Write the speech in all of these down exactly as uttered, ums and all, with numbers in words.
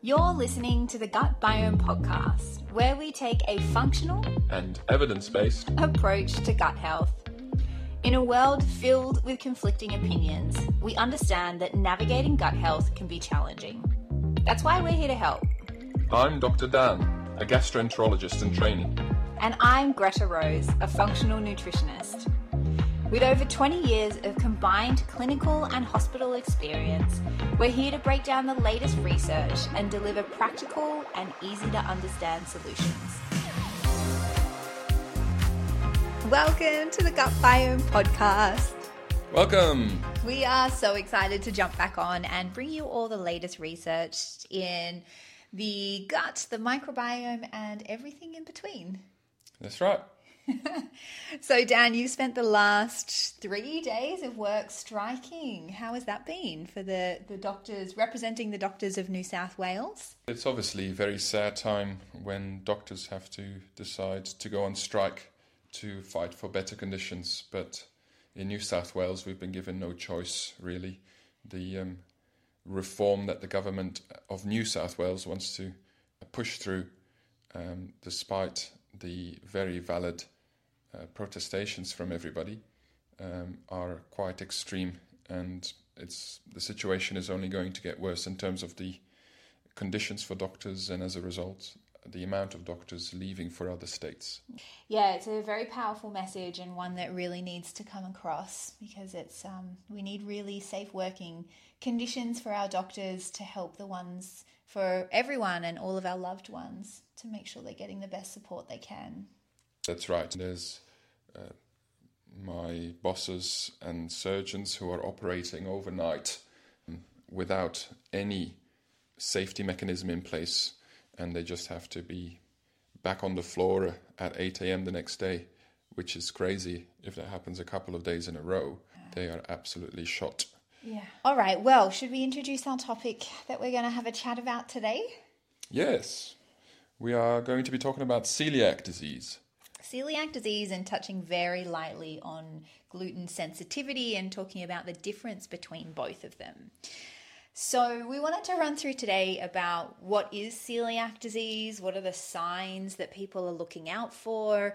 You're listening to the Gut Biome Podcast, where we take a functional and evidence-based approach to gut health. In a world filled with conflicting opinions, we understand that navigating gut health can be challenging. That's why we're here to help. I'm Doctor Dan, a gastroenterologist in training. And I'm Greta Rose, a functional nutritionist. With over twenty years of combined clinical and hospital experience, we're here to break down the latest research and deliver practical and easy to understand solutions. Welcome to the Gut Biome Podcast. Welcome. We are so excited to jump back on and bring you all the latest research in the gut, the microbiome, and everything in between. That's right. So, Dan, you spent the last three days of work striking. How has that been for the, the doctors, representing the doctors of New South Wales? It's obviously a very sad time when doctors have to decide to go on strike to fight for better conditions. But in New South Wales, we've been given no choice, really. The um, reform that the government of New South Wales wants to push through, um, despite the very valid uh, protestations from everybody, um, are quite extreme, and it's the situation is only going to get worse in terms of the conditions for doctors, and as a result, the amount of doctors leaving for other states. Yeah, it's a very powerful message, and one that really needs to come across, because it's um, we need really safe working conditions for our doctors to help the ones, for everyone and all of our loved ones, to make sure they're getting the best support they can. That's right. There's uh, my bosses and surgeons who are operating overnight without any safety mechanism in place, and they just have to be back on the floor at eight a.m. the next day, which is crazy. If that happens a couple of days in a row, they are absolutely shot. Yeah. All right. Well, should we introduce our topic that we're going to have a chat about today? Yes. We are going to be talking about celiac disease. Celiac disease, and touching very lightly on gluten sensitivity and talking about the difference between both of them. So we wanted to run through today about what is celiac disease, what are the signs that people are looking out for.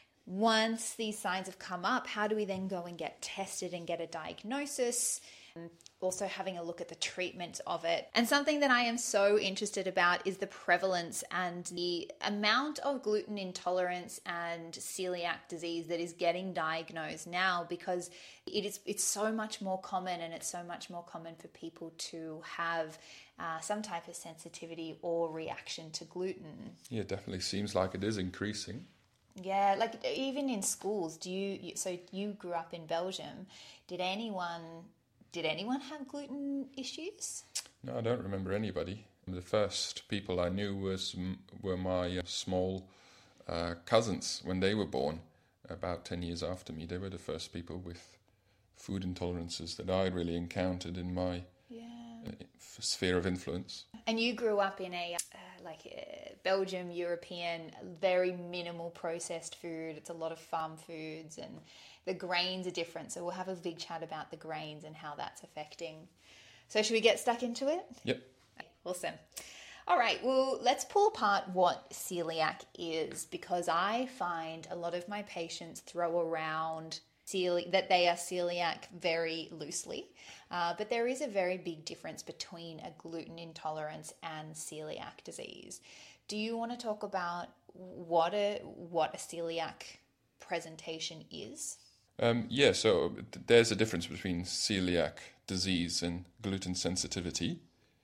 Once these signs have come up, how do we then go and get tested and get a diagnosis? And also having a look at the treatment of it. And something that I am so interested about is the prevalence and the amount of gluten intolerance and celiac disease that is getting diagnosed now, because it is it's so much more common, and it's so much more common for people to have uh, some type of sensitivity or reaction to gluten. Yeah, it definitely seems like it is increasing. Yeah, like even in schools, do you, so you grew up in Belgium, did anyone... Did anyone have gluten issues? No, I don't remember anybody. The first people I knew was were my uh, small uh, cousins when they were born, about ten years after me. They were the first people with food intolerances that I really encountered in my yeah. uh, sphere of influence. And you grew up in a uh, like uh, Belgium, European, very minimal processed food. It's a lot of farm foods, and the grains are different. So we'll have a big chat about the grains and how that's affecting. So should we get stuck into it? Yep. Awesome. All right, well, let's pull apart what celiac is, because I find a lot of my patients throw around celi- that they are celiac very loosely. Uh, but there is a very big difference between a gluten intolerance and celiac disease. Do you want to talk about what a what a celiac presentation is? Um, yeah, so there's a difference between celiac disease and gluten sensitivity.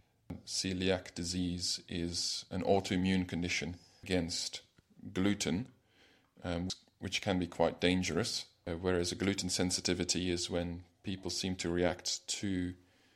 Celiac disease is an autoimmune condition against gluten, um, which can be quite dangerous, uh, whereas a gluten sensitivity is when people seem to react to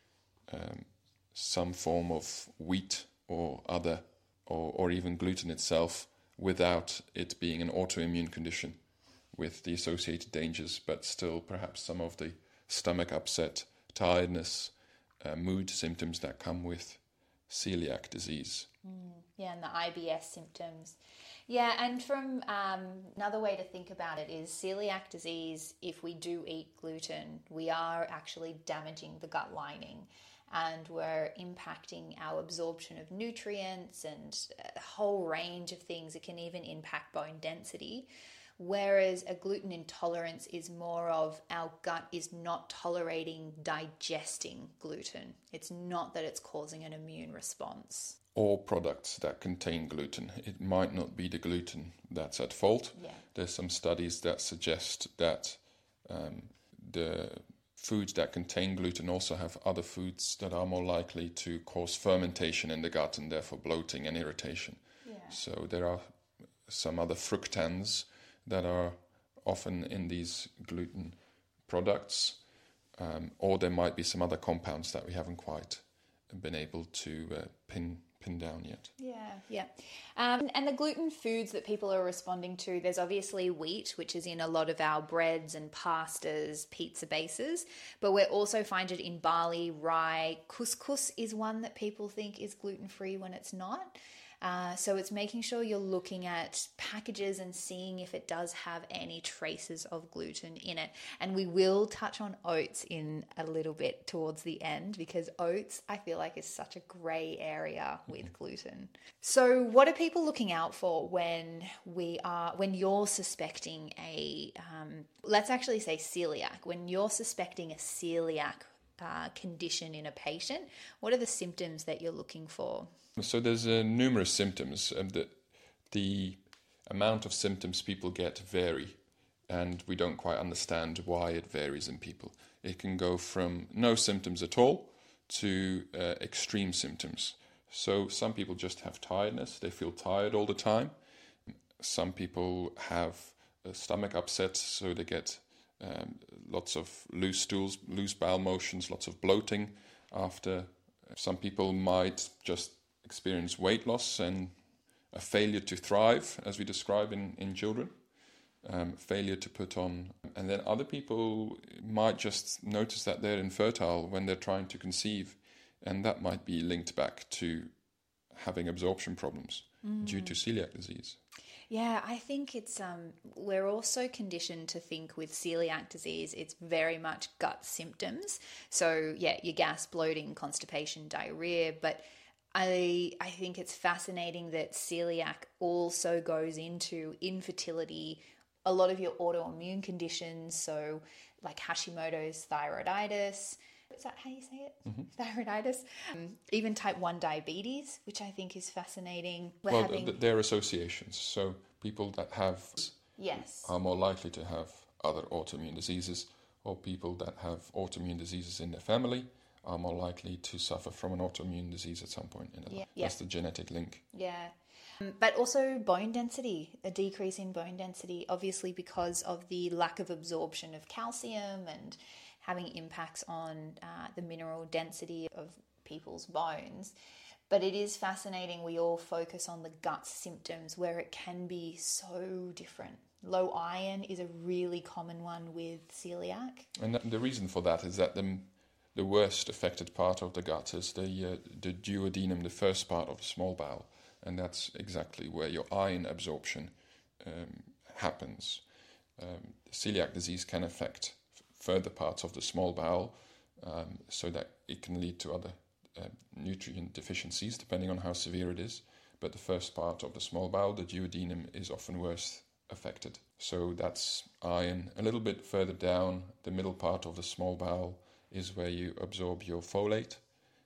um, some form of wheat or other, or, or even gluten itself, without it being an autoimmune condition with the associated dangers, but still perhaps some of the stomach upset, tiredness, uh, mood symptoms that come with celiac disease. Mm, yeah, and the I B S symptoms. Yeah, and from um, another way to think about it is celiac disease, if we do eat gluten, we are actually damaging the gut lining. and we're impacting our absorption of nutrients and a whole range of things. It can even impact bone density. Whereas a gluten intolerance is more of our gut is not tolerating digesting gluten. It's not that it's causing an immune response. Or products that contain gluten. It might not be the gluten that's at fault. Yeah. There's some studies that suggest that um, the foods that contain gluten also have other foods that are more likely to cause fermentation in the gut and therefore bloating and irritation. Yeah. So there are some other fructans that are often in these gluten products, um, or there might be some other compounds that we haven't quite been able to uh, pin pin down yet. Yeah, yeah. Um, and the gluten foods that people are responding to, there's obviously wheat, which is in a lot of our breads and pastas, pizza bases, but we also find it in barley, rye. Couscous is one that people think is gluten-free when it's not. Uh, so it's making sure you're looking at packages and seeing if it does have any traces of gluten in it. And we will touch on oats in a little bit towards the end, because oats, I feel like, is such a grey area with mm-hmm. gluten. So what are people looking out for when we are when you're suspecting a um, let's actually say celiac? When you're suspecting a celiac uh, condition in a patient, what are the symptoms that you're looking for? So there's uh, numerous symptoms. Um, the, the amount of symptoms people get vary, and we don't quite understand why it varies in people. It can go from no symptoms at all to uh, extreme symptoms. So some people just have tiredness. They feel tired all the time. Some people have a stomach upset, so they get um, lots of loose stools, loose bowel motions, lots of bloating after. Some people might just experience weight loss and a failure to thrive, as we describe in, in children, um, failure to put on. And then other people might just notice that they're infertile when they're trying to conceive, and that might be linked back to having absorption problems mm. due to celiac disease. Yeah, I think it's um we're also conditioned to think with celiac disease it's very much gut symptoms. So yeah, your gas, bloating, constipation, diarrhea, but I I think it's fascinating that celiac also goes into infertility, a lot of your autoimmune conditions, so like Hashimoto's thyroiditis. Is that how you say it? Mm-hmm. Thyroiditis. Um, even type one diabetes, which I think is fascinating. We're well, having... th- there are associations. So people that have yes are more likely to have other autoimmune diseases, or people that have autoimmune diseases in their family are more likely to suffer from an autoimmune disease at some point in their yeah. life. Yeah. That's the genetic link. Yeah. Um, but also bone density, a decrease in bone density, obviously because of the lack of absorption of calcium and having impacts on uh, the mineral density of people's bones. But it is fascinating, we all focus on the gut symptoms where it can be so different. Low iron is a really common one with celiac. And the reason for that is that the the worst affected part of the gut is the uh, the duodenum, the first part of the small bowel, and that's exactly where your iron absorption um, happens. Um, celiac disease can affect f- further parts of the small bowel, um, so that it can lead to other uh, nutrient deficiencies, depending on how severe it is. But the first part of the small bowel, the duodenum, is often worse affected. So that's iron. A little bit further down, the middle part of the small bowel is where you absorb your folate.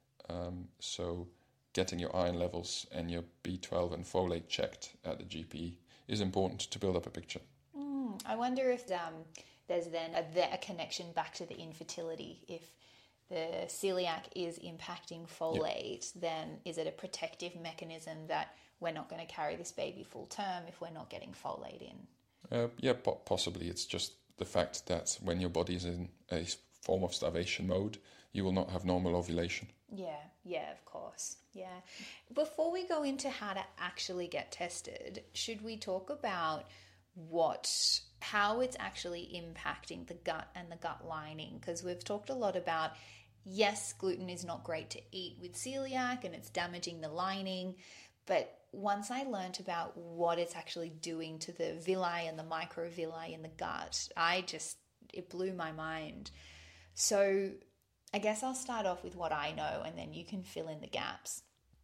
Um, so getting your iron levels and your B twelve and folate checked at the G P is important to build up a picture. Mm, I wonder if um, there's then a, a connection back to the infertility. If the celiac is impacting folate, yep. then is it a protective mechanism that we're not going to carry this baby full term if we're not getting folate in? Uh, yeah, po- possibly. It's just the fact that when your body is in a form of starvation mode, you will not have normal ovulation. Yeah, yeah, of course. Yeah. Before we go into how to actually get tested, should we talk about what, how it's actually impacting the gut and the gut lining? Because we've talked a lot about, yes, gluten is not great to eat with celiac and it's damaging the lining, but once I learnt about what it's actually doing to the villi and the microvilli in the gut, I just, it blew my mind. So I guess I'll start off with what I know and then you can fill in the gaps.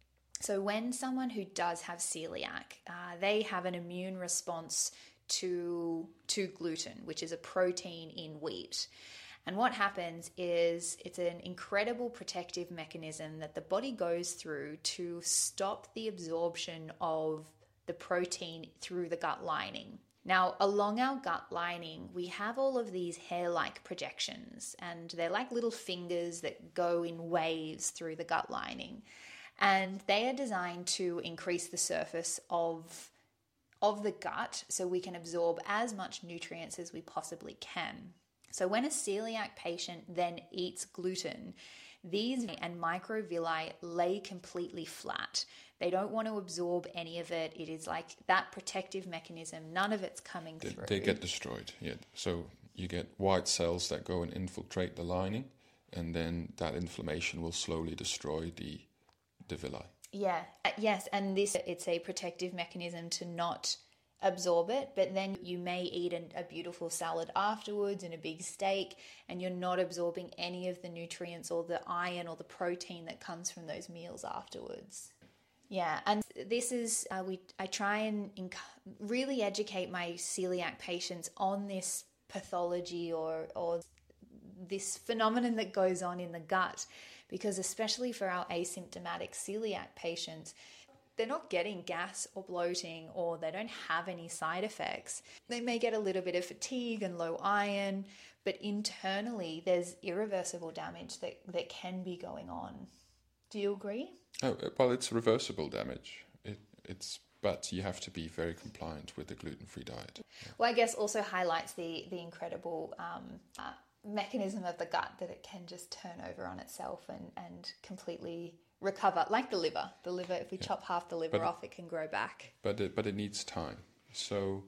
So when someone who does have celiac, uh, they have an immune response to, to gluten, which is a protein in wheat. And what happens is it's an incredible protective mechanism that the body goes through to stop the absorption of the protein through the gut lining. Now, along our gut lining, we have all of these hair-like projections, and they're like little fingers that go in waves through the gut lining. And they are designed to increase the surface of, of the gut so we can absorb as much nutrients as we possibly can. So when a celiac patient then eats gluten, these and microvilli lay completely flat. They don't want to absorb any of it. It is like that protective mechanism. None of it's coming they, through. They get destroyed, yeah. So you get white cells that go and infiltrate the lining, and then that inflammation will slowly destroy the, the villi. Yeah, yes, and this, it's a protective mechanism to not absorb it, but then you may eat a, a beautiful salad afterwards and a big steak, and you're not absorbing any of the nutrients or the iron or the protein that comes from those meals afterwards. Yeah, and this is, uh, we. I try and inc- really educate my celiac patients on this pathology or, or this phenomenon that goes on in the gut, because especially for our asymptomatic celiac patients, they're not getting gas or bloating, or they don't have any side effects. They may get a little bit of fatigue and low iron, but internally there's irreversible damage that, that can be going on. Do you agree? Oh, well, it's reversible damage. It, it's but you have to be very compliant with the gluten-free diet. Yeah. Well, I guess also highlights the, the incredible um, uh, mechanism of the gut that it can just turn over on itself and, and completely recover, like the liver. The liver, if we yeah. chop half the liver but, off, it can grow back. But it, but it needs time. So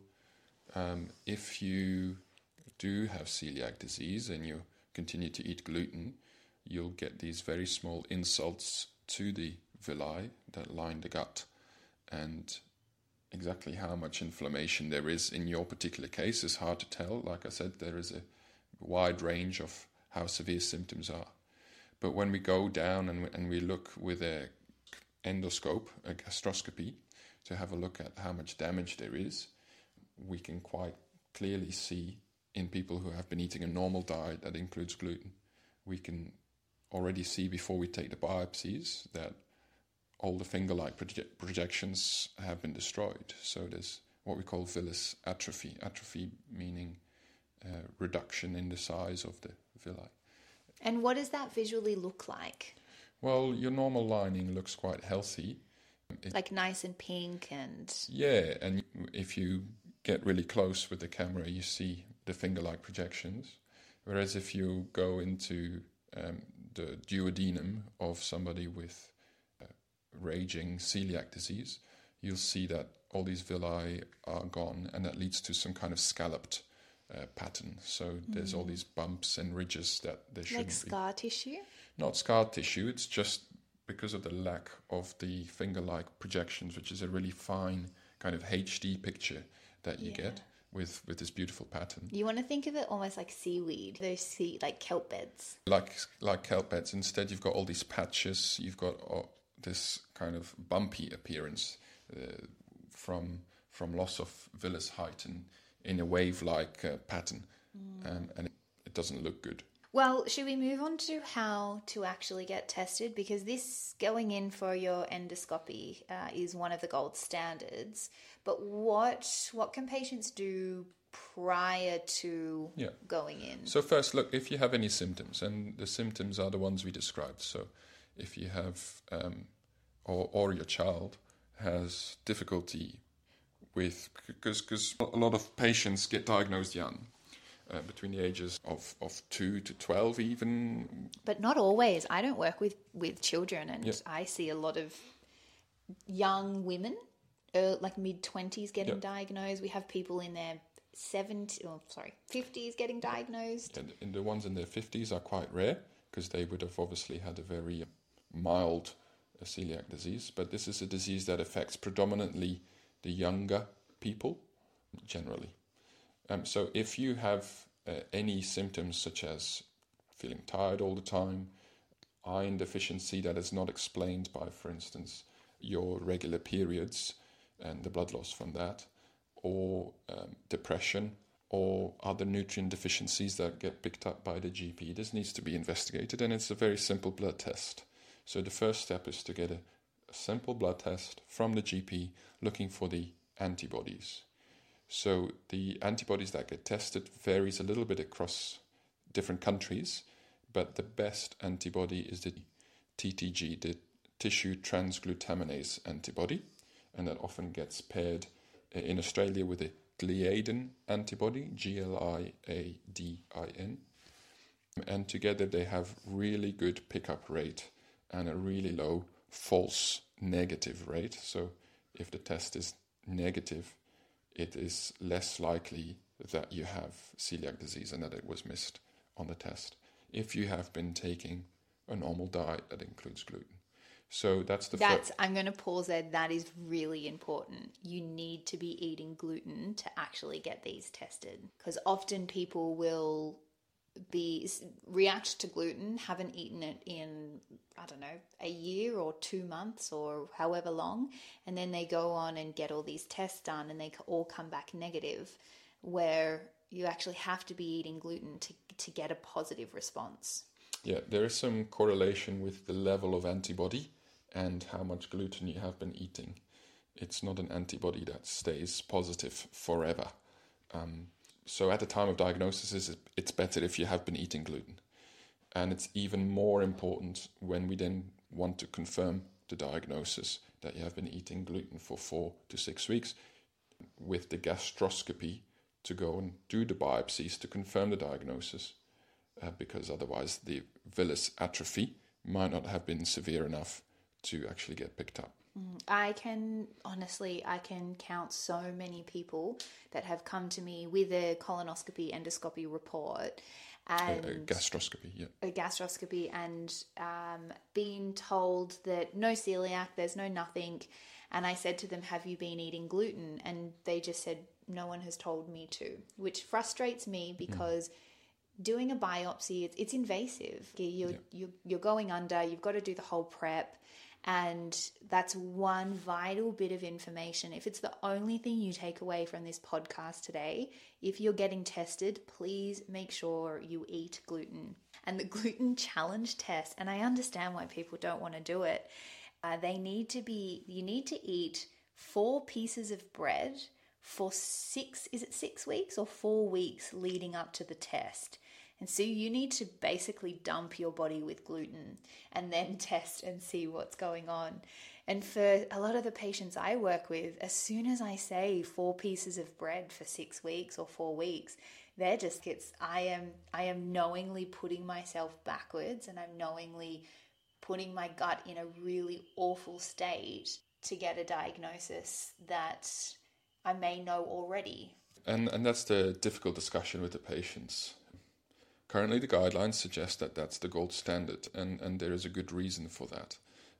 um, if you do have celiac disease and you continue to eat gluten, you'll get these very small insults to the villi that line the gut. And exactly how much inflammation there is in your particular case is hard to tell. Like I said, there is a wide range of how severe symptoms are. But when we go down and we, and we look with a endoscope, a gastroscopy, to have a look at how much damage there is, we can quite clearly see in people who have been eating a normal diet that includes gluten, we can already see before we take the biopsies that all the finger-like proje- projections have been destroyed. So there's what we call villus atrophy. Atrophy meaning uh, reduction in the size of the villi. And what does that visually look like? Well, your normal lining looks quite healthy. It, like nice and pink and... Yeah, and if you get really close with the camera, you see the finger-like projections. Whereas if you go into um, the duodenum of somebody with uh, raging celiac disease, you'll see that all these villi are gone, and that leads to some kind of scalloped uh, pattern. So mm. there's all these bumps and ridges that there shouldn't be. Like scar tissue? Not scar tissue, it's just because of the lack of the finger-like projections, which is a really fine kind of H D picture that you yeah. get with, with this beautiful pattern. You want to think of it almost like seaweed, those sea, like kelp beds. Like like kelp beds. Instead, you've got all these patches, you've got all this kind of bumpy appearance uh, from from loss of villus height and in a wave-like uh, pattern, mm. um, and it, it doesn't look good. Well, should we move on to how to actually get tested? Because this going in for your endoscopy uh, is one of the gold standards. But what what can patients do prior to yeah. going in? So first, look, if you have any symptoms, and the symptoms are the ones we described. So if you have, um, or, or your child has difficulty with, because because a lot of patients get diagnosed young. Uh, between the ages of, of two to twelve even. But not always. I don't work with, with children, and yep. I see a lot of young women, uh, like mid-twenties getting yep. diagnosed. We have people in their seventies, oh, sorry, fifties getting diagnosed. And, and the ones in their fifties are quite rare, because they would have obviously had a very mild uh, celiac disease. But this is a disease that affects predominantly the younger people, generally. Um, so if you have uh, any symptoms such as feeling tired all the time, iron deficiency that is not explained by, for instance, your regular periods and the blood loss from that, or um, depression, or other nutrient deficiencies that get picked up by the G P. This needs to be investigated, and it's a very simple blood test. So the first step is to get a, a simple blood test from the G P looking for the antibodies. So the antibodies that get tested varies a little bit across different countries, but the best antibody is the T T G, the tissue transglutaminase antibody, and that often gets paired in Australia with a gliadin antibody, G L I A D I N, and together they have really good pickup rate and a really low false negative rate. So if the test is negative, it is less likely that you have celiac disease and that it was missed on the test if you have been taking a normal diet that includes gluten. So that's the That's, fir- I'm going to pause there. That is really important. You need to be eating gluten to actually get these tested, because often people will be react to gluten, haven't eaten it in, I don't know, a year or two months or however long, and then they go on and get all these tests done and they all come back negative, where you actually have to be eating gluten to to get a positive response. Yeah, there is some correlation with the level of antibody and how much gluten you have been eating. It's not an antibody that stays positive forever. Um, so at the time of diagnosis, it's better if you have been eating gluten. And it's even more important when we then want to confirm the diagnosis that you have been eating gluten for four to six weeks with the gastroscopy to go and do the biopsies to confirm the diagnosis, uh, because otherwise the villus atrophy might not have been severe enough to actually get picked up. I can, honestly, I can count so many people that have come to me with a colonoscopy endoscopy report and A, a gastroscopy, yeah. a gastroscopy and um, being told that no celiac, there's no nothing. And I said to them, have you been eating gluten? And they just said, no one has told me to, which frustrates me because mm. doing a biopsy, it's, it's invasive. You're, yeah. you're, you're going under, you've got to do the whole prep. And that's one vital bit of information. If it's the only thing you take away from this podcast today, if you're getting tested, please make sure you eat gluten. And the gluten challenge test, and I understand why people don't want to do it, uh, they need to be, you need to eat four pieces of bread for six, is it six weeks or four weeks leading up to the test. And so you need to basically dump your body with gluten and then test and see what's going on. And for a lot of the patients I work with, as soon as I say four pieces of bread for six weeks or four weeks, they're just, it's, I am, I am knowingly putting myself backwards, and I'm knowingly putting my gut in a really awful state to get a diagnosis that I may know already. And and that's the difficult discussion with the patients. Currently, the guidelines suggest that that's the gold standard, and, and there is a good reason for that.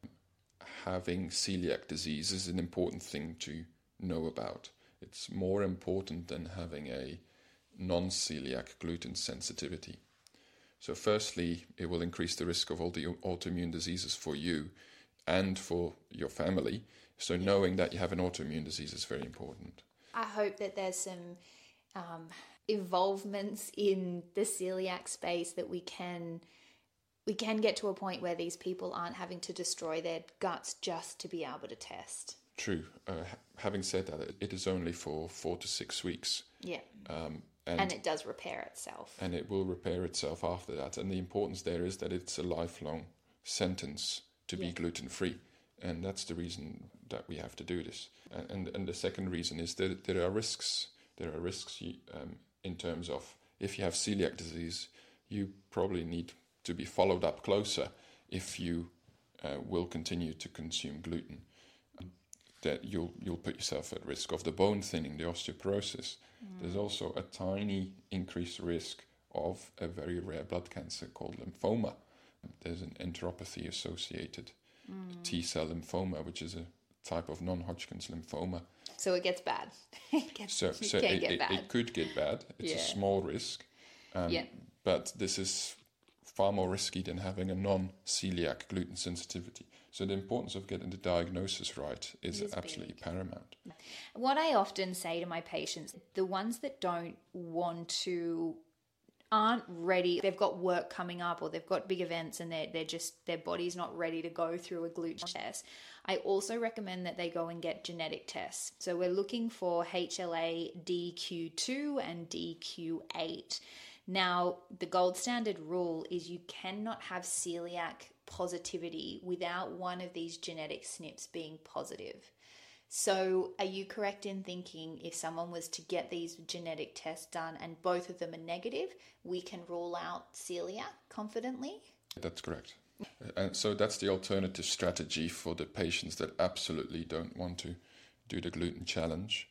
Having celiac disease is an important thing to know about. It's more important than having a non-celiac gluten sensitivity. So firstly, it will increase the risk of all the autoimmune diseases for you and for your family. So knowing that you have an autoimmune disease is very important. I hope that there's some um, involvements in the celiac space that we can we can get to a point where these people aren't having to destroy their guts just to be able to test. True. Uh, having said that, it is only for four to six weeks. Yeah. Um, and, and it does repair itself. And it will repair itself after that. And the importance there is that it's a lifelong sentence to be yeah. gluten-free. And that's the reason that we have to do this. And and, and the second reason is that there are risks. There are risks um, in terms of if you have celiac disease, you probably need to be followed up closer if you uh, will continue to consume gluten. Um, that you'll you'll put yourself at risk of the bone thinning, the osteoporosis. Mm. There's also a tiny increased risk of a very rare blood cancer called lymphoma. There's an enteropathy associated mm. T-cell lymphoma, which is a type of non-Hodgkin's lymphoma. So it gets bad. it gets, so it so can it, get it, bad. it could get bad. It's yeah. a small risk. Um, yeah. But this is far more risky than having a non-celiac gluten sensitivity. So the importance of getting the diagnosis right is, is absolutely big. Paramount. What I often say to my patients, the ones that don't want to, aren't ready, they've got work coming up or they've got big events and they're, they're just, their body's not ready to go through a gluten test. I also recommend that they go and get genetic tests. So we're looking for H L A D Q two and D Q eight. Now, the gold standard rule is you cannot have celiac positivity without one of these genetic S N Ps being positive. So are you correct in thinking if someone was to get these genetic tests done and both of them are negative, we can rule out celiac confidently? That's correct. And so that's the alternative strategy for the patients that absolutely don't want to do the gluten challenge.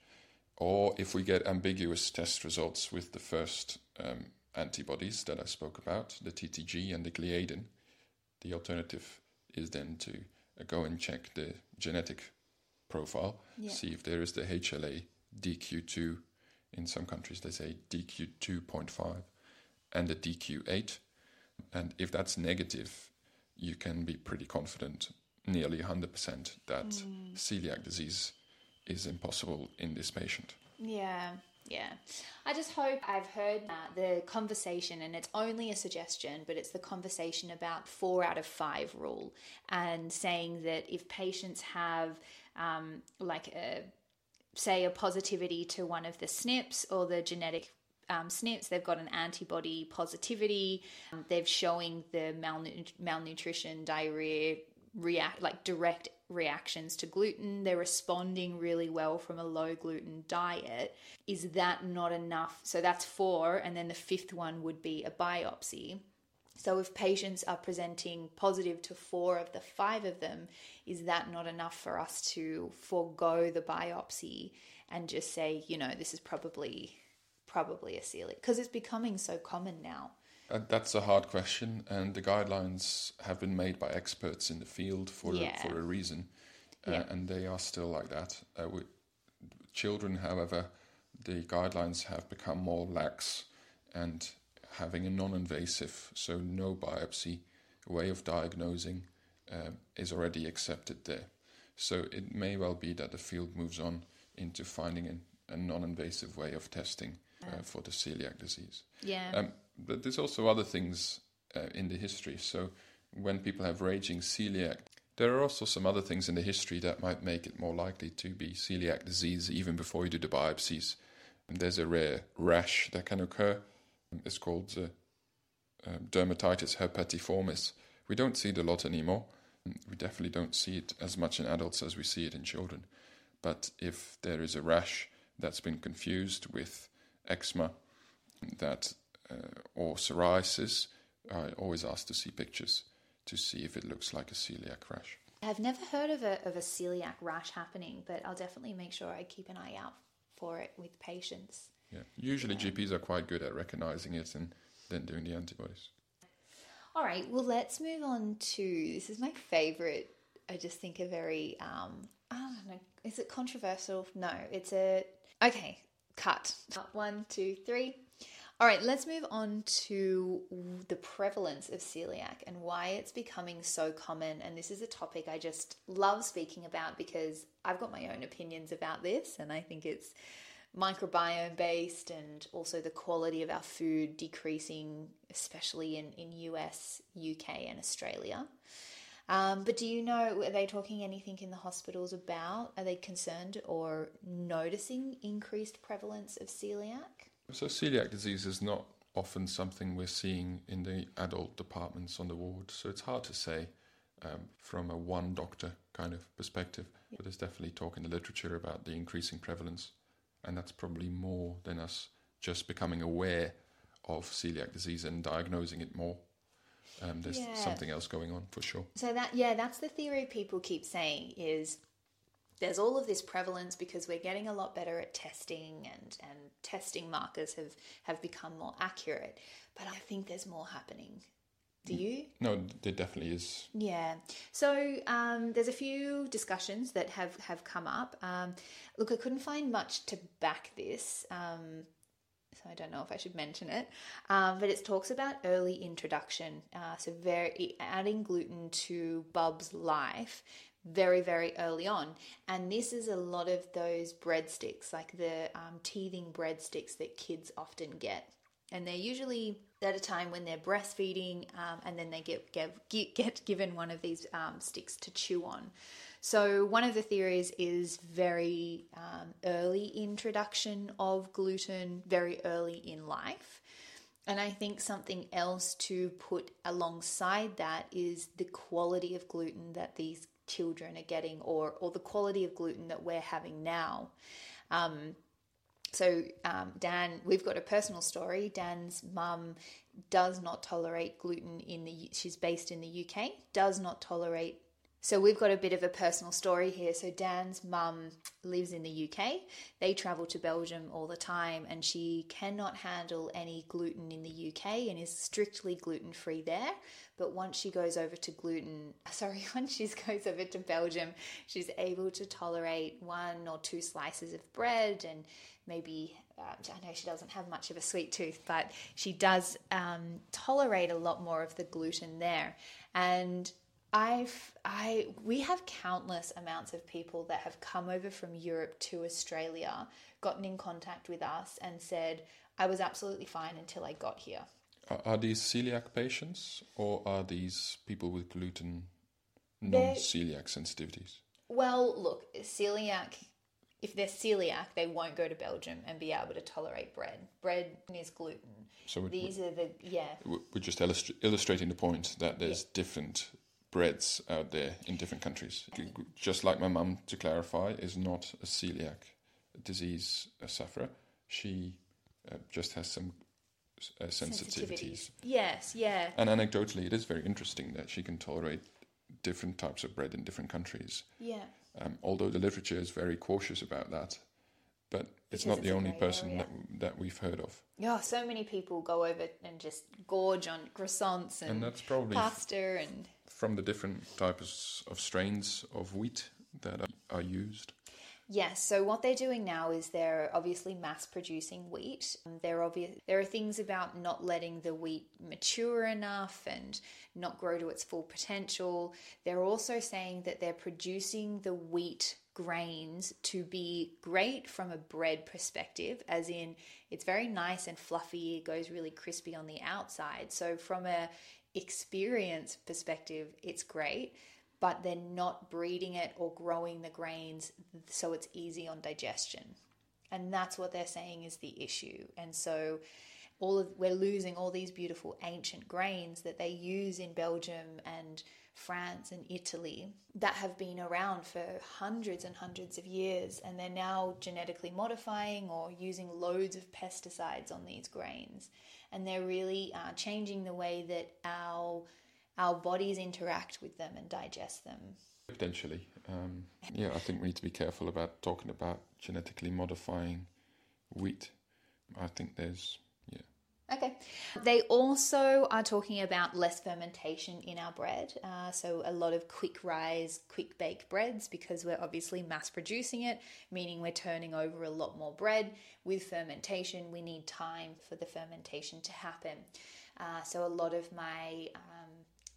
Or if we get ambiguous test results with the first um, antibodies that I spoke about, the T T G and the gliadin, the alternative is then to uh, go and check the genetic profile, yeah. see if there is the H L A D Q two, in some countries they say D Q two point five, and the D Q eight. And if that's negative, you can be pretty confident, nearly one hundred percent, that mm. celiac disease is impossible in this patient. Yeah. Yeah, I just hope I've heard uh, the conversation, and it's only a suggestion, but it's the conversation about four out of five rule, and saying that if patients have um, like a, say a positivity to one of the S N Ps or the genetic um, S N Ps, they've got an antibody positivity, um, they're showing the malnu- malnutrition, diarrhea, react like direct reactions to gluten, they're responding really well from a low gluten diet. Is that not enough? So that's four, and then the fifth one would be a biopsy. So if patients are presenting positive to four of the five of them, is that not enough for us to forego the biopsy and just say, you know, this is probably probably a celiac? Because it's becoming so common now. Uh, that's a hard question, and the guidelines have been made by experts in the field for yeah. a, for a reason, uh, yeah. and they are still like that. Uh, with children, however, the guidelines have become more lax, and having a non-invasive, so no biopsy, way of diagnosing uh, is already accepted there. So it may well be that the field moves on into finding a, a non-invasive way of testing uh, for the celiac disease. Yeah. Um, But there's also other things uh, in the history. So when people have raging celiac, there are also some other things in the history that might make it more likely to be celiac disease even before you do the biopsies. And there's a rare rash that can occur. It's called uh, uh, dermatitis herpetiformis. We don't see it a lot anymore. We definitely don't see it as much in adults as we see it in children. But if there is a rash that's been confused with eczema, that Uh, or psoriasis, I always ask to see pictures to see if it looks like a celiac rash. I've never heard of a of a celiac rash happening, but I'll definitely make sure I keep an eye out for it with patients. Yeah, usually yeah. G Ps are quite good at recognizing it and then doing the antibodies. All right, well, let's move on to, this is my favorite, I just think a very, um, I don't know, is it controversial? No, it's a, okay, cut. One, two, three. All right, let's move on to the prevalence of celiac and why it's becoming so common. And this is a topic I just love speaking about because I've got my own opinions about this, and I think it's microbiome based, and also the quality of our food decreasing, especially in, in U S, U K and Australia. Um, but do you know, are they talking anything in the hospitals about? Are they concerned or noticing increased prevalence of celiac? So celiac disease is not often something we're seeing in the adult departments on the ward, so it's hard to say um, from a one doctor kind of perspective. Yep. But there's definitely talk in the literature about the increasing prevalence, and that's probably more than us just becoming aware of celiac disease and diagnosing it more. Um, there's yeah. something else going on for sure. So that yeah, that's the theory people keep saying is there's all of this prevalence because we're getting a lot better at testing, and, and testing markers have, have become more accurate. But I think there's more happening. Do you? No, there definitely is. Yeah. So um, there's a few discussions that have, have come up. Um, look, I couldn't find much to back this. Um, so I don't know if I should mention it, um, but it talks about early introduction, uh, so very adding gluten to Bub's life very, very early on. And this is a lot of those breadsticks, like the um, teething breadsticks that kids often get. And they're usually at a time when they're breastfeeding, um, and then they get, get, get given one of these um, sticks to chew on. So one of the theories is very um, early introduction of gluten, very early in life. And I think something else to put alongside that is the quality of gluten that these children are getting, or, or the quality of gluten that we're having now. Um, So um, Dan, we've got a personal story. Dan's mum does not tolerate gluten in the, she's based in the U K, does not tolerate. So we've got a bit of a personal story here. So Dan's mum lives in the U K. They travel to Belgium all the time, and she cannot handle any gluten in the U K and is strictly gluten-free there. But once she goes over to gluten, sorry, once she goes over to Belgium, she's able to tolerate one or two slices of bread, and maybe, uh, I know she doesn't have much of a sweet tooth, but she does um, tolerate a lot more of the gluten there. And I've, I, we have countless amounts of people that have come over from Europe to Australia, gotten in contact with us and said, I was absolutely fine until I got here. Are, are these celiac patients, or are these people with gluten non-celiac sensitivities? Well, look, celiac, if they're celiac, they won't go to Belgium and be able to tolerate bread. Bread is gluten. So we, These are the, yeah. We're just illustri- illustrating the point that there's yeah. different breads out there in different countries. Just like my mum, to clarify, is not a celiac disease sufferer. She uh, just has some uh, sensitivities. sensitivities. Yes, yeah. And anecdotally, it is very interesting that she can tolerate different types of bread in different countries. Yeah. Um, although the literature is very cautious about that, but it's because not it's the only person that, that we've heard of. Yeah, so many people go over and just gorge on croissants and, and that's probably pasta and from the different types of strains of wheat that are, are used. Yes, so what they're doing now is they're obviously mass producing wheat. There are obvious, there are things about not letting the wheat mature enough and not grow to its full potential. They're also saying that they're producing the wheat grains to be great from a bread perspective, as in it's very nice and fluffy, it goes really crispy on the outside. So from a experience perspective, it's great. But they're not breeding it or growing the grains so it's easy on digestion. And that's what they're saying is the issue. And so all of we're losing all these beautiful ancient grains that they use in Belgium and France and Italy that have been around for hundreds and hundreds of years, and they're now genetically modifying or using loads of pesticides on these grains. And they're really uh, changing the way that our our bodies interact with them and digest them. Potentially. Um, yeah, I think we need to be careful about talking about genetically modifying wheat. I think there's, yeah. Okay. They also are talking about less fermentation in our bread. Uh, so a lot of quick rise, quick bake breads, because we're obviously mass producing it, meaning we're turning over a lot more bread. With fermentation, we need time for the fermentation to happen. Uh, so a lot of my um,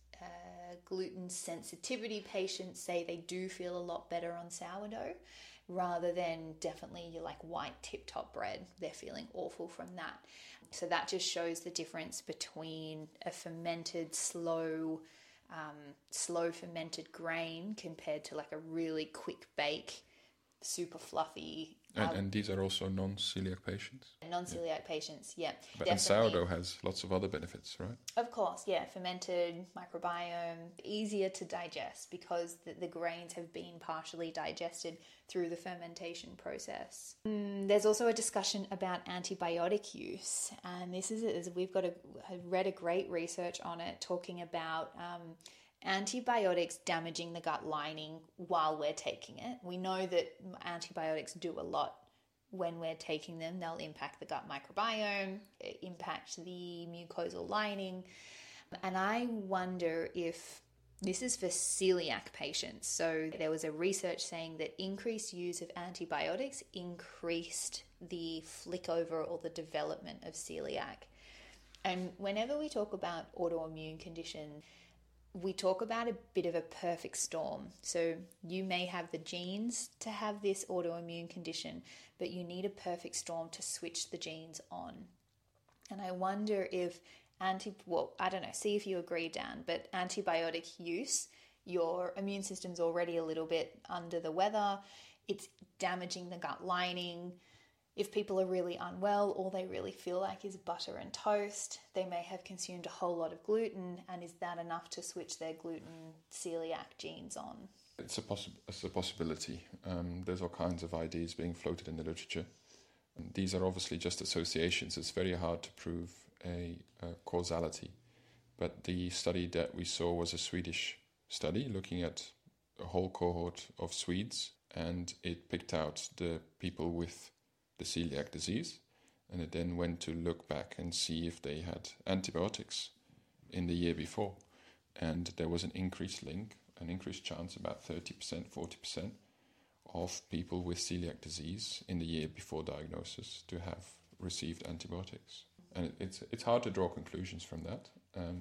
uh, gluten sensitivity patients say they do feel a lot better on sourdough rather than definitely your like white tip top bread. They're feeling awful from that. So that just shows the difference between a fermented, slow, um, slow fermented grain compared to like a really quick bake, super fluffy. And, um, and these are also non-celiac patients? Non-celiac yeah. patients, yeah. But and sourdough has lots of other benefits, right? Of course, yeah. Fermented, microbiome, easier to digest because the, the grains have been partially digested through the fermentation process. Mm, there's also a discussion about antibiotic use, and this is, is we've got a, read a great research on it talking about um, antibiotics damaging the gut lining while we're taking it. We know that antibiotics do a lot when we're taking them. They'll impact the gut microbiome, impact the mucosal lining. And I wonder if This is for celiac patients. So there was a research saying that increased use of antibiotics increased the flick over or the development of celiac. And whenever we talk about autoimmune condition, we talk about a bit of a perfect storm. So you may have the genes to have this autoimmune condition, but you need a perfect storm to switch the genes on. And I wonder if anti, well, I don't know, see if you agree, Dan, but antibiotic use, your immune system's already a little bit under the weather. It's damaging the gut lining. If people are really unwell, all they really feel like is butter and toast. They may have consumed a whole lot of gluten, and is that enough to switch their gluten celiac genes on? It's a, possi- it's a possibility. Um, there's all kinds of ideas being floated in the literature. And these are obviously just associations. It's very hard to prove a, a causality. But the study that we saw was a Swedish study looking at a whole cohort of Swedes, and it picked out the people with the celiac disease, and it then went to look back and see if they had antibiotics in the year before. And there was an increased link, an increased chance, about thirty percent, forty percent of people with celiac disease in the year before diagnosis to have received antibiotics. And it, it's it's hard to draw conclusions from that um,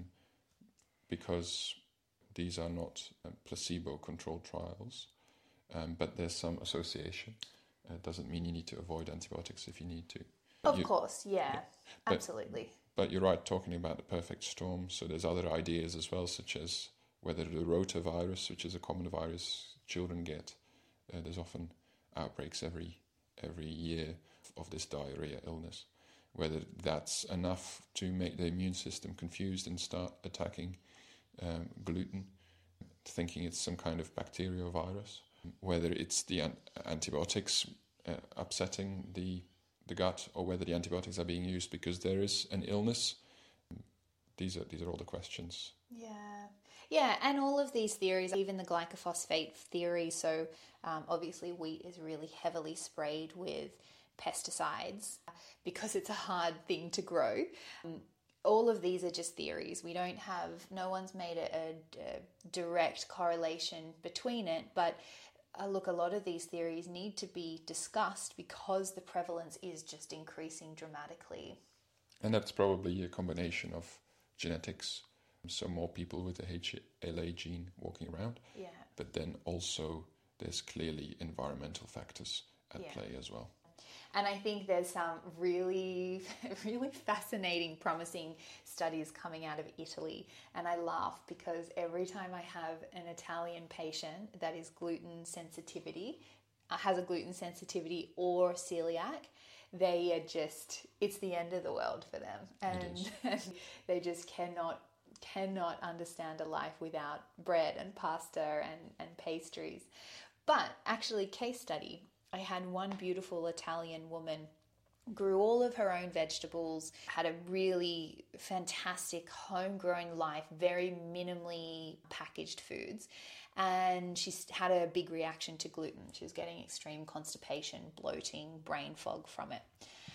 because these are not uh, placebo-controlled trials, um, but there's some association. It uh, doesn't mean you need to avoid antibiotics if you need to. Of you, course, yeah, yeah. But, absolutely. But you're right, talking about the perfect storm. So there's other ideas as well, such as whether the rotavirus, which is a common virus children get, uh, there's often outbreaks every every year of this diarrhea illness. Whether that's enough to make the immune system confused and start attacking um, gluten, thinking it's some kind of bacterial virus. Whether it's the an- antibiotics uh, upsetting the the gut, or whether the antibiotics are being used because there is an illness. These are these are all the questions. Yeah, yeah, and all of these theories, even the glycophosphate theory. So um, obviously, wheat is really heavily sprayed with pesticides because it's a hard thing to grow. Um, all of these are just theories. We don't have, no one's made a, a, a direct correlation between it, but uh, look, a lot of these theories need to be discussed because the prevalence is just increasing dramatically. And that's probably a combination of genetics, so more people with the H L A gene walking around, yeah. But then also there's clearly environmental factors at yeah. play as well. And I think there's some really, really fascinating, promising studies coming out of Italy. And I laugh because every time I have an Italian patient that is gluten sensitivity, uh, has a gluten sensitivity or celiac, they are just, it's the end of the world for them. And, and they just cannot cannot understand a life without bread and pasta and, and pastries. But actually, case study, I had one beautiful Italian woman, grew all of her own vegetables, had a really fantastic homegrown life, very minimally packaged foods, and she had a big reaction to gluten. She was getting extreme constipation, bloating, brain fog from it.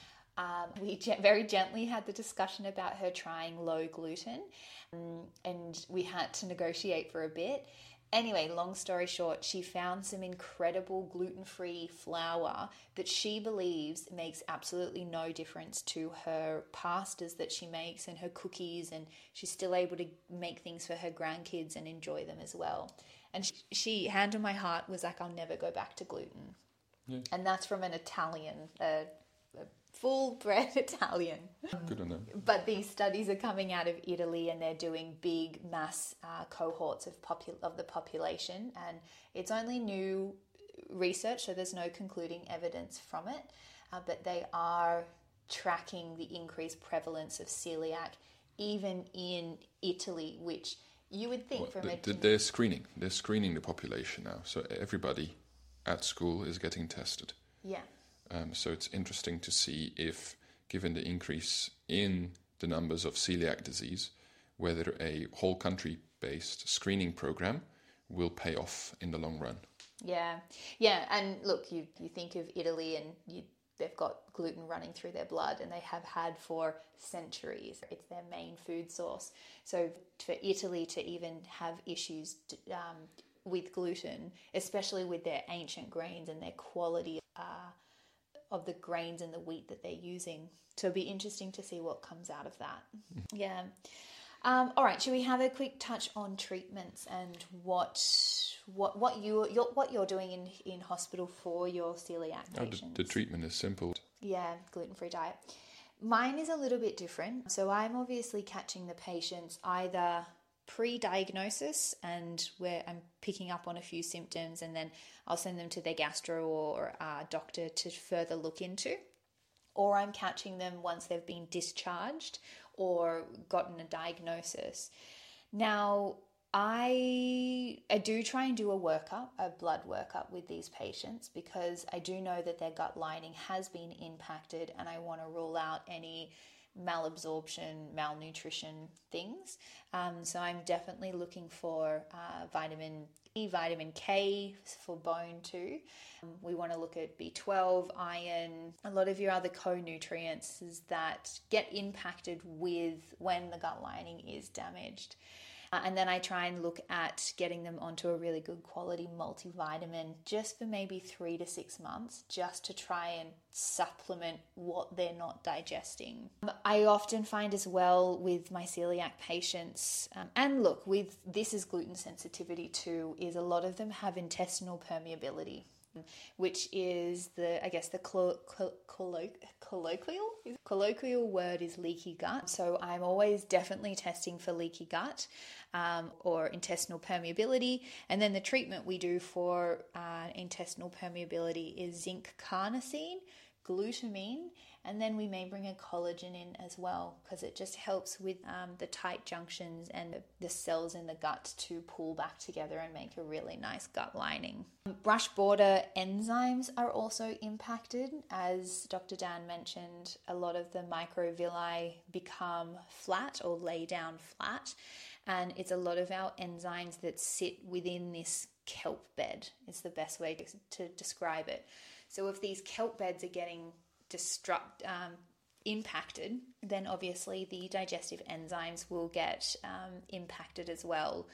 Um, we ge- very gently had the discussion about her trying low gluten, um, and we had to negotiate for a bit. Anyway, long story short, she found some incredible gluten-free flour that she believes makes absolutely no difference to her pastas that she makes and her cookies, and she's still able to make things for her grandkids and enjoy them as well. And she, she hand on my heart, was like, I'll never go back to gluten. Yeah. And that's from an Italian, uh, a full-bred Italian. Good on them. But these studies are coming out of Italy, and they're doing big mass uh, cohorts of popu- of the population, and it's only new research, so there's no concluding evidence from it, uh, but they are tracking the increased prevalence of celiac even in Italy, which you would think well, from the, a... the, they're screening. They're screening the population now, so everybody at school is getting tested. Yeah. Um, so it's interesting to see if, given the increase in the numbers of celiac disease, whether a whole country-based screening program will pay off in the long run. Yeah, yeah, and look, you you think of Italy, and you, they've got gluten running through their blood, and they have had for centuries. It's their main food source. So for Italy to even have issues um, with gluten, especially with their ancient grains and their quality uh, of the grains and the wheat that they're using. So it'll be interesting to see what comes out of that. Yeah. Um, all right, should we have a quick touch on treatments and what what what you you're, what you're doing in, in hospital for your celiac patients? Oh, the, the treatment is simple. Yeah, gluten-free diet. Mine is a little bit different. So I'm obviously catching the patients either pre-diagnosis, and where I'm picking up on a few symptoms, and then I'll send them to their gastro or uh, doctor to further look into, or I'm catching them once they've been discharged or gotten a diagnosis. Now, I I do try and do a workup, a blood workup with these patients, because I do know that their gut lining has been impacted, and I want to rule out any malabsorption, malnutrition things. Um, so I'm definitely looking for uh, vitamin E, vitamin K for bone too. Um, we want to look at B twelve, iron, a lot of your other co-nutrients that get impacted with when the gut lining is damaged. Uh, and then I try and look at getting them onto a really good quality multivitamin just for maybe three to six months, just to try and supplement what they're not digesting. Um, I often find as well with my celiac patients, um, and look, with this is gluten sensitivity too, is a lot of them have intestinal permeability, which is the, I guess, the collo- collo- colloquial colloquial word is leaky gut. So I'm always definitely testing for leaky gut um, or intestinal permeability. And then the treatment we do for uh, intestinal permeability is zinc carnosine, glutamine, and then we may bring a collagen in as well, because it just helps with um, the tight junctions and the, the cells in the gut to pull back together and make a really nice gut lining. Brush border enzymes are also impacted. As Doctor Dan mentioned, a lot of the microvilli become flat or lay down flat, and it's a lot of our enzymes that sit within this kelp bed. It's the best way to, to describe it. So if these kelp beds are getting Destruct, um, impacted, then obviously the digestive enzymes will get um, impacted as well.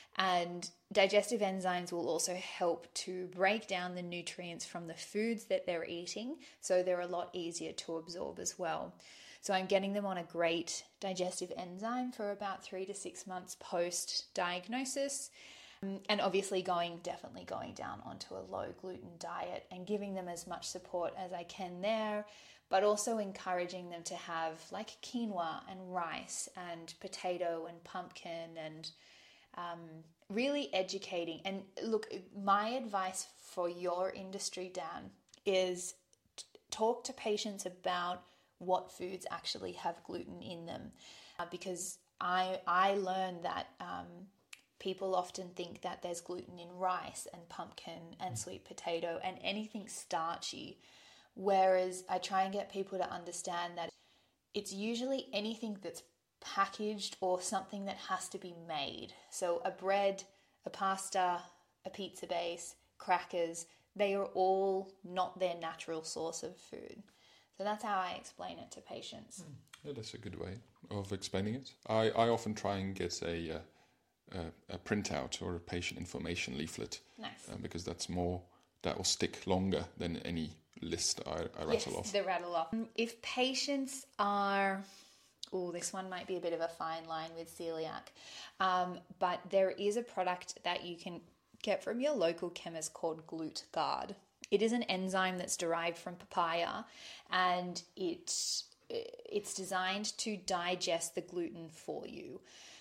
And digestive enzymes will also help to break down the nutrients from the foods that they're eating, so they're a lot easier to absorb as well. So I'm getting them on a great digestive enzyme for about three to six months post-diagnosis. And obviously going, definitely going down onto a low gluten diet and giving them as much support as I can there, but also encouraging them to have like quinoa and rice and potato and pumpkin, and um, really educating. And look, my advice for your industry, Dan, is t- talk to patients about what foods actually have gluten in them, uh, because I, I learned that um, people often think that there's gluten in rice and pumpkin and sweet potato and anything starchy, whereas I try and get people to understand that it's usually anything that's packaged or something that has to be made. So a bread, a pasta, a pizza base, crackers, they are all not their natural source of food. So that's how I explain it to patients. Yeah, that's a good way of explaining it. I, I often try and get a... Uh, A, a printout or a patient information leaflet. Nice. Uh, because that's more, that will stick longer than any list I, I rattle yes, off. the rattle off. If patients are, oh, this one might be a bit of a fine line with celiac, um, but there is a product that you can get from your local chemist called GluteGuard. It is an enzyme that's derived from papaya, and it it's designed to digest the gluten for you.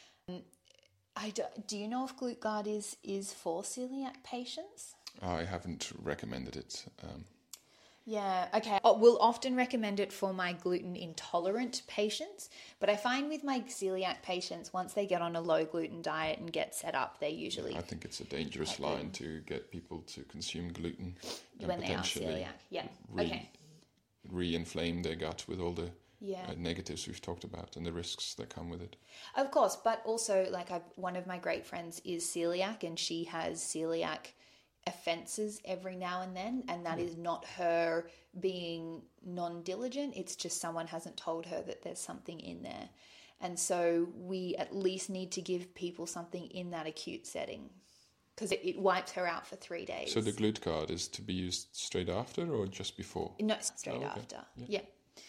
I do, do you know if GluteGuard is, is for celiac patients? I haven't recommended it. Um, yeah, okay. Oh, we'll often recommend it for my gluten intolerant patients, but I find with my celiac patients, once they get on a low gluten diet and get set up, they usually... I think it's a dangerous line to get people to consume gluten and when they are potentially celiac. Yeah, re, okay. re-inflame their gut with all the Yeah. uh, negatives we've talked about and the risks that come with it. Of course, but also like I've, one of my great friends is celiac, and she has celiac offenses every now and then, and that is not her being non-diligent. It's just someone hasn't told her that there's something in there. And so we at least need to give people something in that acute setting, because it, it wipes her out for three days. So the GluteGuard is to be used straight after or just before? No, straight Oh, okay. after. Yeah. Yeah.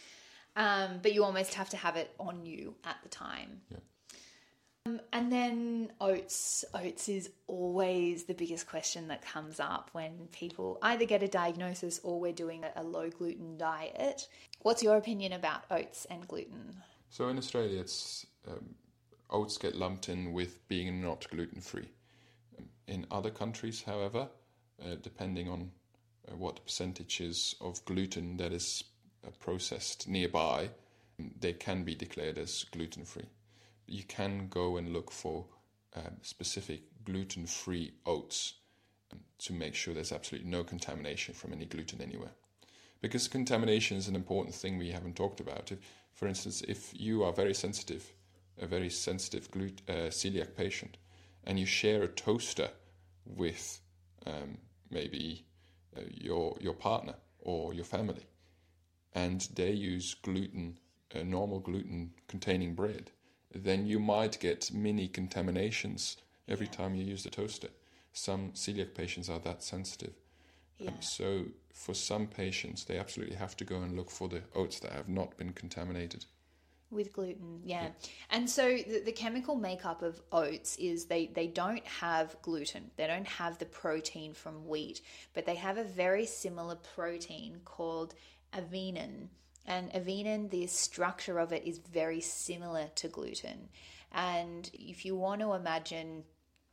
Um, but you almost have to have it on you at the time. Yeah. Um, and then oats. Oats is always the biggest question that comes up when people either get a diagnosis or we're doing a, a low gluten diet. What's your opinion about oats and gluten? So in Australia, it's um, oats get lumped in with being not gluten-free. Um, in other countries, however, uh, depending on uh, what the percentage is of gluten that is uh, processed nearby, um, they can be declared as gluten-free. You can go and look for um, specific gluten-free oats um, to make sure there's absolutely no contamination from any gluten anywhere. Because contamination is an important thing we haven't talked about. If, for instance, if you are very sensitive, a very sensitive glut- uh, celiac patient, and you share a toaster with um, maybe uh, your your partner or your family, and they use gluten, uh, normal gluten-containing bread, then you might get mini contaminations every Yeah. time you use the toaster. Some celiac patients are that sensitive. Yeah. Um, so for some patients, they absolutely have to go and look for the oats that have not been contaminated. With gluten, yeah. And so the, the chemical makeup of oats is they, they don't have gluten. They don't have the protein from wheat, but they have a very similar protein called avenin. And avenin, the structure of it is very similar to gluten. And if you want to imagine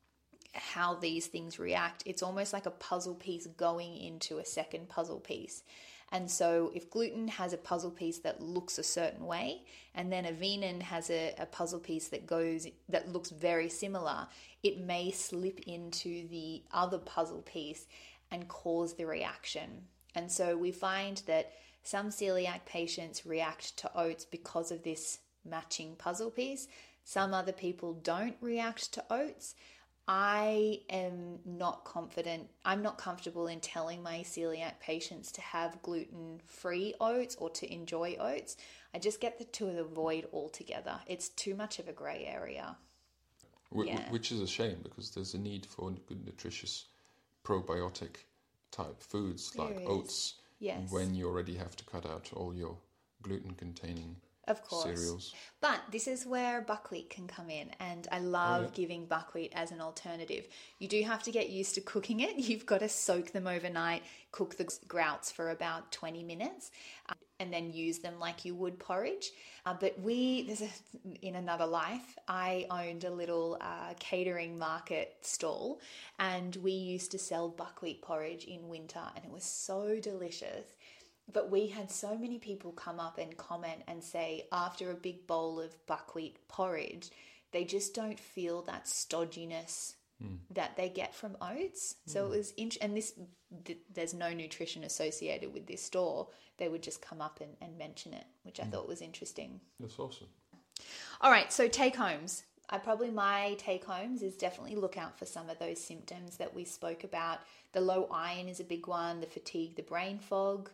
how these things react, it's almost like a puzzle piece going into a second puzzle piece. And so if gluten has a puzzle piece that looks a certain way, and then avenin has a, a puzzle piece that goes that looks very similar, it may slip into the other puzzle piece and cause the reaction. And so we find that some celiac patients react to oats because of this matching puzzle piece. Some other people don't react to oats. I am not confident, I'm not comfortable in telling my celiac patients to have gluten-free oats or to enjoy oats. I just get the to avoid altogether. It's too much of a grey area. Wh- Yeah. Which is a shame, because there's a need for good, nutritious, probiotic type foods There like is. oats, Yes. when you already have to cut out all your gluten-containing Of course. cereals. But this is where buckwheat can come in, and I love Oh, yeah. giving buckwheat as an alternative. You do have to get used to cooking it. You've got to soak them overnight, cook the grouts for about twenty minutes, uh, and then use them like you would porridge. Uh, but we, there's a, in another life, I owned a little uh, catering market stall, and we used to sell buckwheat porridge in winter, and it was so delicious. But we had so many people come up and comment and say after a big bowl of buckwheat porridge, they just don't feel that stodginess mm. that they get from oats. Mm. So it was, int- and this, th- there's no nutrition associated with this store. They would just come up and, and mention it, which I mm. thought was interesting. That's awesome. All right, so take homes. I probably my take homes is definitely look out for some of those symptoms that we spoke about. The low iron is a big one, the fatigue, the brain fog.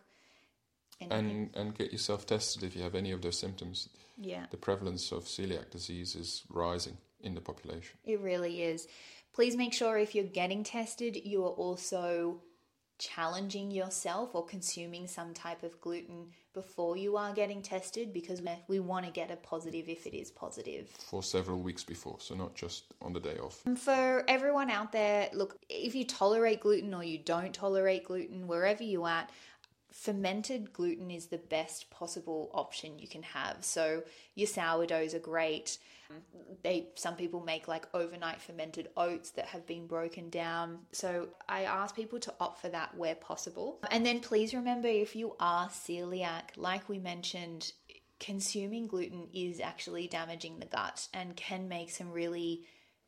And and get yourself tested if you have any of those symptoms. Yeah. The prevalence of celiac disease is rising in the population. It really is. Please make sure if you're getting tested, you are also challenging yourself or consuming some type of gluten before you are getting tested, because we, we want to get a positive if it is positive. For several weeks before, so not just on the day off. And for everyone out there, look, if you tolerate gluten or you don't tolerate gluten, wherever you're at, fermented gluten is the best possible option you can have. So your sourdoughs are great. They some people make like overnight fermented oats that have been broken down. So I ask people to opt for that where possible. And then please remember, if you are celiac, like we mentioned, consuming gluten is actually damaging the gut and can make some really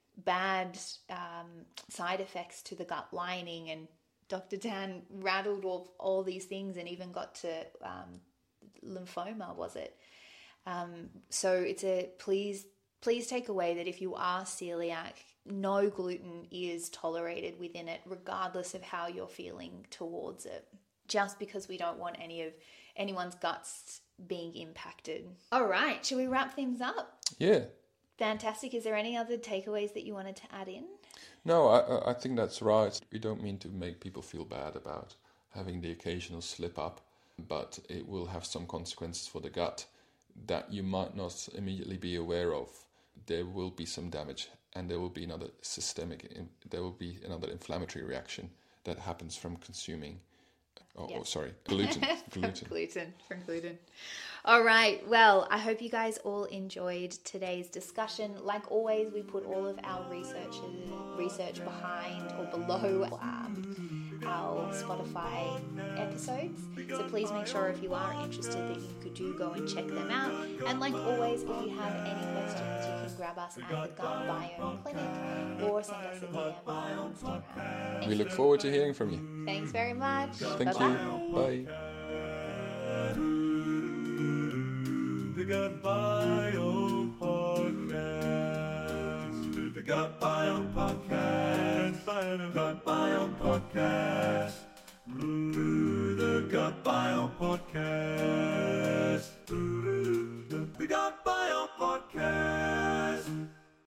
bad um, side effects to the gut lining. And Doctor Dan rattled off all these things and even got to um, lymphoma, was it? Um, so it's a please, please take away that if you are celiac, no gluten is tolerated within it, regardless of how you're feeling towards it, just because we don't want any of anyone's guts being impacted. All right, shall we wrap things up? Yeah. Fantastic. Is there any other takeaways that you wanted to add in? No, I, I think that's right. We don't mean to make people feel bad about having the occasional slip up, but it will have some consequences for the gut that you might not immediately be aware of. There will be some damage, and there will be another systemic, there will be another inflammatory reaction that happens from consuming, oh, Yeah. oh sorry, gluten. gluten. From gluten, from gluten. All right. Well, I hope you guys all enjoyed today's discussion. Like always, we put all of our research research behind or below um, our Spotify episodes. So please make sure if you are interested that you could do go and check them out. And like always, if you have any questions, you can grab us at the Gut Biome Clinic or send us a D M on Instagram. We look forward to hearing from you. Thanks very much. Thank Bye-bye. you. Bye. The Gut Biome Podcast. The Gut Biome Podcast. The Gut Biome Podcast. The Gut Biome Podcast.